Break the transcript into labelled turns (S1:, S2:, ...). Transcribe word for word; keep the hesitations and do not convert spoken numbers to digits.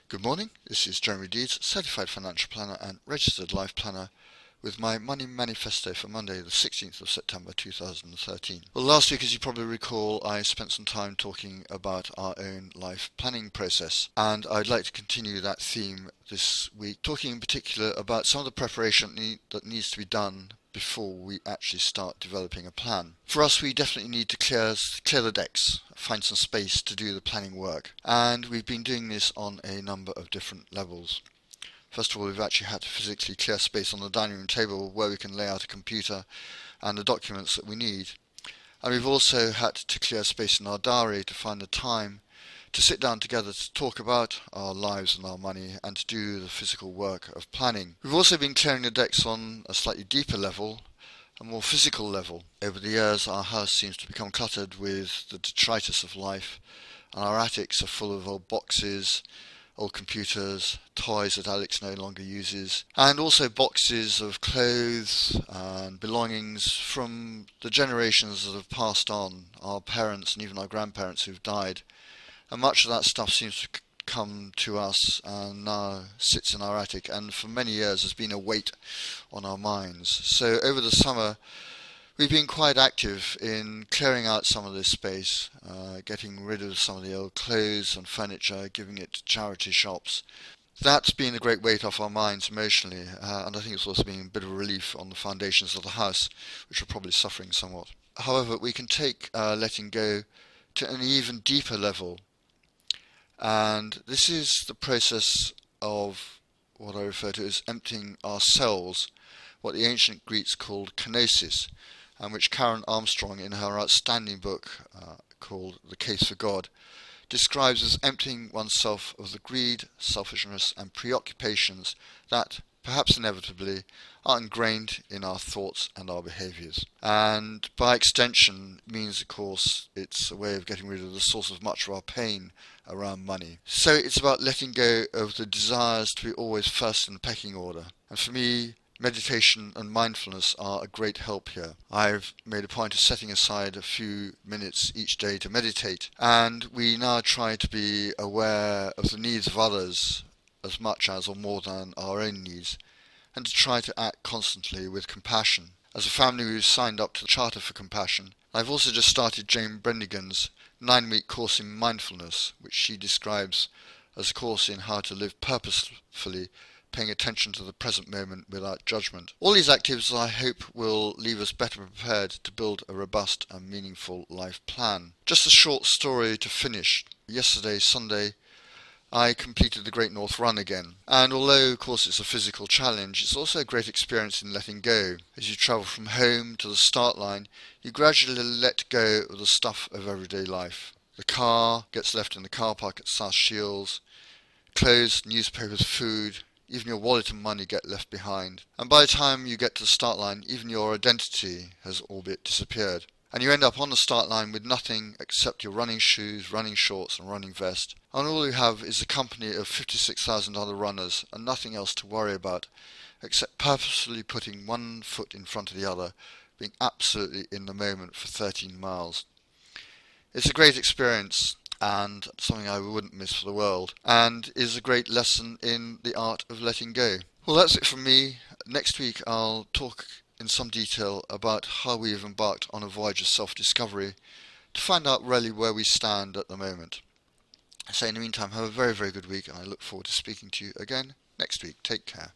S1: Good morning, this is Jeremy Deeds, Certified Financial Planner and Registered Life Planner with my Money Manifesto for Monday the sixteenth of September two thousand thirteen. Well, last week, as you probably recall, I spent some time talking about our own life planning process, and I'd like to continue that theme this week, talking in particular about some of the preparation need, that needs to be done before we actually start developing a plan. For us, we definitely need to clear, clear the decks, find some space to do the planning work, and we've been doing this on a number of different levels. First of all, we've actually had to physically clear space on the dining room table where we can lay out a computer and the documents that we need. And we've also had to clear space in our diary to find the time to sit down together to talk about our lives and our money and to do the physical work of planning. We've also been clearing the decks on a slightly deeper level, a more physical level. Over the years, our house seems to become cluttered with the detritus of life, and our attics are full of old boxes, old computers, toys that Alex no longer uses, and also boxes of clothes and belongings from the generations that have passed on, our parents and even our grandparents who've died. And much of that stuff seems to come to us and now sits in our attic, and for many years has been a weight on our minds. So over the summer, we've been quite active in clearing out some of this space, uh, getting rid of some of the old clothes and furniture, giving it to charity shops. That's been a great weight off our minds emotionally, uh, and I think it's also been a bit of a relief on the foundations of the house, which are probably suffering somewhat. However, we can take uh, letting go to an even deeper level, and this is the process of what I refer to as emptying our cells, what the ancient Greeks called kenosis, and which Karen Armstrong, in her outstanding book uh, called The Case for God, describes as emptying oneself of the greed, selfishness and preoccupations that, perhaps inevitably, are ingrained in our thoughts and our behaviours. And by extension means, of course, it's a way of getting rid of the source of much of our pain around money. So it's about letting go of the desires to be always first in the pecking order. And for me, meditation and mindfulness are a great help here. I've made a point of setting aside a few minutes each day to meditate, and we now try to be aware of the needs of others as much as or more than our own needs, and to try to act constantly with compassion. As a family, we've signed up to the Charter for Compassion. I've also just started Jane Brendigan's nine-week course in mindfulness, which she describes as a course in how to live purposefully, paying attention to the present moment without judgment. All these activities, I hope, will leave us better prepared to build a robust and meaningful life plan. Just a short story to finish. Yesterday, Sunday, I completed the Great North Run again, and although of course it's a physical challenge, it's also a great experience in letting go. As you travel from home to the start line, you gradually let go of the stuff of everyday life. The car gets left in the car park at South Shields, clothes, newspapers, food, even your wallet and money get left behind. And by the time you get to the start line, even your identity has all but disappeared. And you end up on the start line with nothing except your running shoes, running shorts and running vest. And all you have is the company of fifty-six thousand other runners and nothing else to worry about except purposefully putting one foot in front of the other, being absolutely in the moment for thirteen miles. It's a great experience and something I wouldn't miss for the world, and is a great lesson in the art of letting go. Well, that's it from me. Next week I'll talk in some detail about how we have embarked on a voyage of self-discovery to find out really where we stand at the moment. So in the meantime, have a very, very good week, and I look forward to speaking to you again next week. Take care.